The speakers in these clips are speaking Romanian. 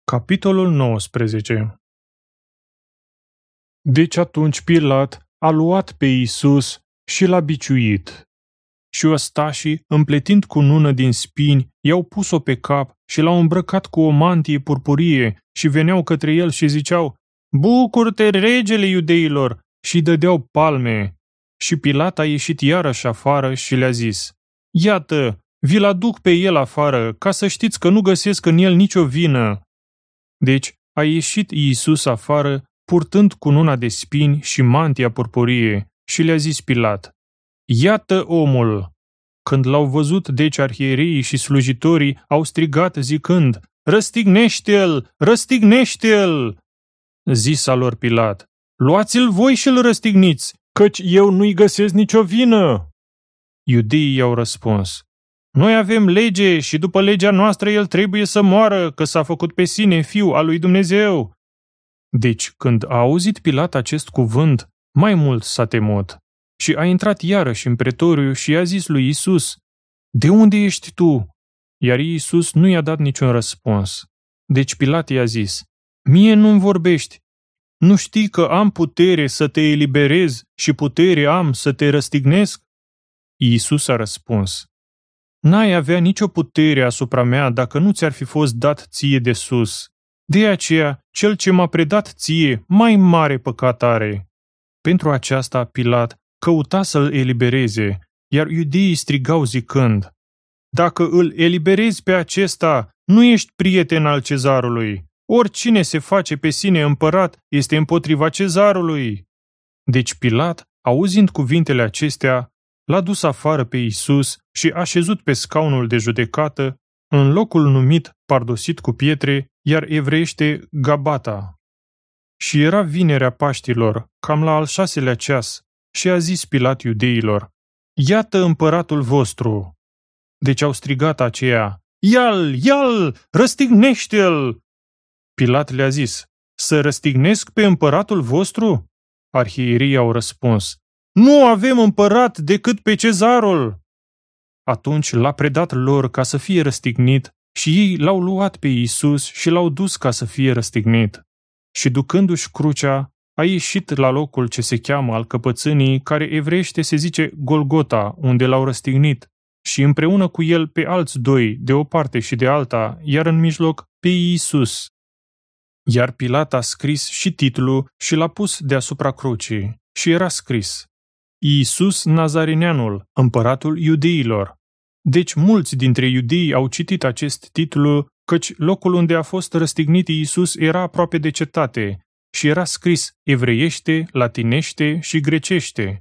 Capitolul 19. Deci atunci Pilat a luat pe Iisus și l-a biciuit. Și ostașii, împletind cu nună din spini, i-au pus-o pe cap și l-au îmbrăcat cu o mantie purpurie și veneau către el și ziceau: „Bucură-te, regele iudeilor!" și dădeau palme. Și Pilat a ieșit iarăși afară și le-a zis: „Iată, vi-l aduc pe el afară, ca să știți că nu găsesc în el nicio vină." Deci a ieșit Iisus afară, purtând cununa de spini și mantia purpurie, și le-a zis Pilat: „Iată omul!" Când l-au văzut, deci arhiereii și slujitorii au strigat zicând: „Răstignește-l! Răstignește-l!" Zisa lor Pilat: „Luați-l voi și-l răstigniți, căci eu nu-i găsesc nicio vină." Iudeii i-au răspuns: „Noi avem lege și după legea noastră el trebuie să moară, că s-a făcut pe sine fiu al lui Dumnezeu." Deci, când a auzit Pilat acest cuvânt, mai mult s-a temut și a intrat iarăși în pretoriu și i-a zis lui Iisus: „De unde ești tu?" Iar Iisus nu i-a dat niciun răspuns. Deci Pilat i-a zis: „Mie nu-mi vorbești? Nu știi că am putere să te eliberez și putere am să te răstignesc?" Iisus a răspuns: „N-ai avea nicio putere asupra mea dacă nu ți-ar fi fost dat ție de sus. De aceea, cel ce m-a predat ție, mai mare păcat are." Pentru aceasta, Pilat căuta să-l elibereze, iar iudeii strigau zicând: „Dacă îl eliberezi pe acesta, nu ești prieten al cezarului. Oricine se face pe sine împărat este împotriva cezarului." Deci Pilat, auzind cuvintele acestea, l-a dus afară pe Iisus și a șezut pe scaunul de judecată, în locul numit Pardosit cu pietre, iar evreiește Gabata. Și era vinerea Paștilor, cam la al 6-lea ceas, și a zis Pilat iudeilor: „Iată împăratul vostru." Deci au strigat aceia: „Ia-l, ia-l, răstignește-l!" Pilat le-a zis: „Să răstignesc pe împăratul vostru?" Arhierii au răspuns: „Nu avem împărat decât pe cezarul." Atunci l-a predat lor ca să fie răstignit și ei l-au luat pe Iisus și l-au dus ca să fie răstignit. Și ducându-și crucea, a ieșit la locul ce se cheamă al căpățânii, care evreiește se zice Golgota, unde l-au răstignit, și împreună cu el pe alți doi, de o parte și de alta, iar în mijloc pe Iisus. Iar Pilat a scris și titlul și l-a pus deasupra crucii, și era scris: „Iisus Nazarineanul, împăratul iudeilor." Deci mulți dintre iudei au citit acest titlu, căci locul unde a fost răstignit Iisus era aproape de cetate și era scris evreiește, latinește și grecește.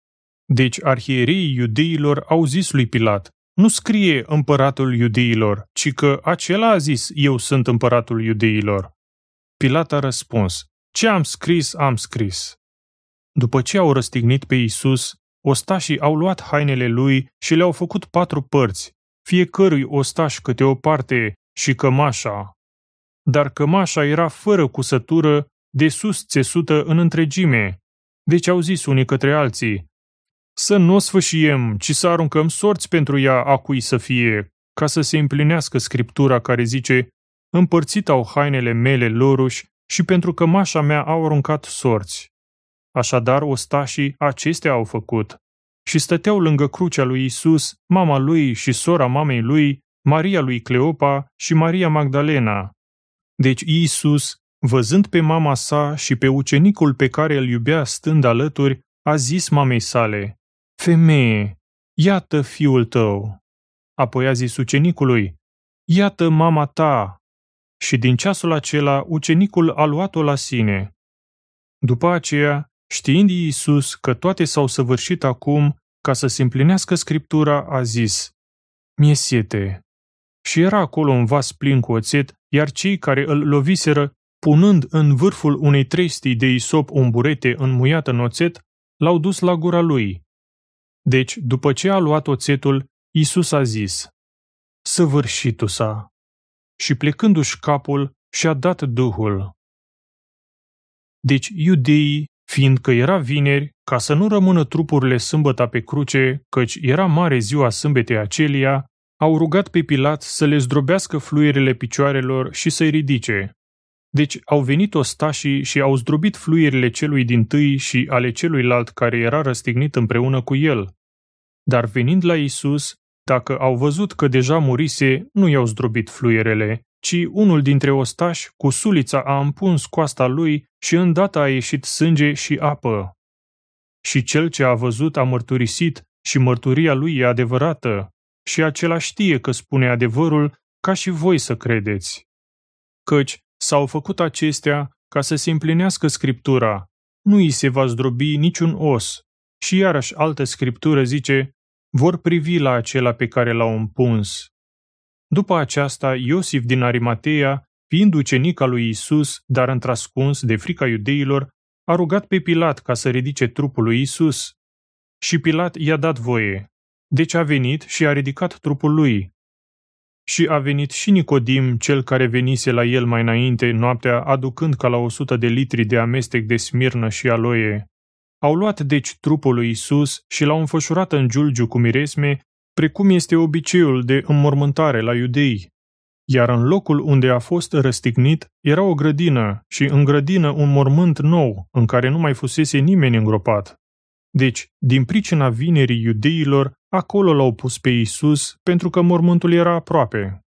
Deci arhiereii iudeilor au zis lui Pilat: „Nu scrie împăratul iudeilor, ci că acela a zis: eu sunt împăratul iudeilor." Pilat a răspuns: „Ce am scris, am scris." După ce au răstignit pe Iisus, ostașii au luat hainele lui și le-au făcut 4 părți, fiecărui ostaș câte o parte și cămașa. Dar cămașa era fără cusătură, de sus țesută în întregime. Deci au zis unii către alții: „Să nu o sfâșiem, ci să aruncăm sorți pentru ea a cui să fie, ca să se împlinească scriptura care zice: împărțit au hainele mele loruși și pentru cămașa mea au aruncat sorți." Așadar, ostașii acestea au făcut. Și stăteau lângă crucea lui Iisus, mama lui și sora mamei lui, Maria lui Cleopa și Maria Magdalena. Deci Iisus, văzând pe mama sa și pe ucenicul pe care îl iubea stând alături, a zis mamei sale: „Femeie, iată fiul tău." Apoi a zis ucenicului: „Iată mama ta." Și din ceasul acela, ucenicul a luat-o la sine. După aceea, știind Iisus că toate s-au săvârșit acum, ca să se împlinească scriptura, a zis: „Mi-e sete." Și era acolo un vas plin cu oțet, iar cei care îl loviseră, punând în vârful unei trestii de isop un burete înmuiat în oțet, l-au dus la gura lui. Deci, după ce a luat oțetul, Iisus a zis: „Săvârșitul s-a." Și plecându-și capul, și-a dat duhul. Deci iudeii, fiindcă era vineri, ca să nu rămână trupurile sâmbăta pe cruce, căci era mare ziua sâmbetei acelia, Au rugat pe Pilat să le zdrobească fluierele picioarelor și să-i ridice. Deci au venit ostașii și au zdrobit fluierele celui dintâi și ale celuilalt care era răstignit împreună cu el. Dar venind la Iisus, dacă au văzut că deja murise, nu i-au zdrobit fluierele, ci unul dintre ostași cu sulița a împuns coasta lui și îndată a ieșit sânge și apă. Și cel ce a văzut a mărturisit și mărturia lui e adevărată, și acela știe că spune adevărul ca și voi să credeți. Căci s-au făcut acestea ca să se împlinească Scriptura, nu îi se va zdrobi niciun os. Și iarăși altă Scriptură zice, vor privi la acela pe care l-au împuns. După aceasta, Iosif din Arimatea, fiind ucenic al lui Iisus, dar întrascuns de frica iudeilor, a rugat pe Pilat ca să ridice trupul lui Iisus. Și Pilat i-a dat voie. Deci a venit și a ridicat trupul lui. Și a venit și Nicodim, cel care venise la el mai înainte, noaptea, aducând ca la 100 de litri de amestec de smirnă și aloie. Au luat deci trupul lui Iisus și l-au înfășurat în giulgiu cu miresme, precum este obiceiul de înmormântare la iudei. Iar în locul unde a fost răstignit era o grădină și în grădină un mormânt nou, în care nu mai fusese nimeni îngropat. Deci, din pricina vinerii iudeilor, acolo l-au pus pe Iisus, pentru că mormântul era aproape.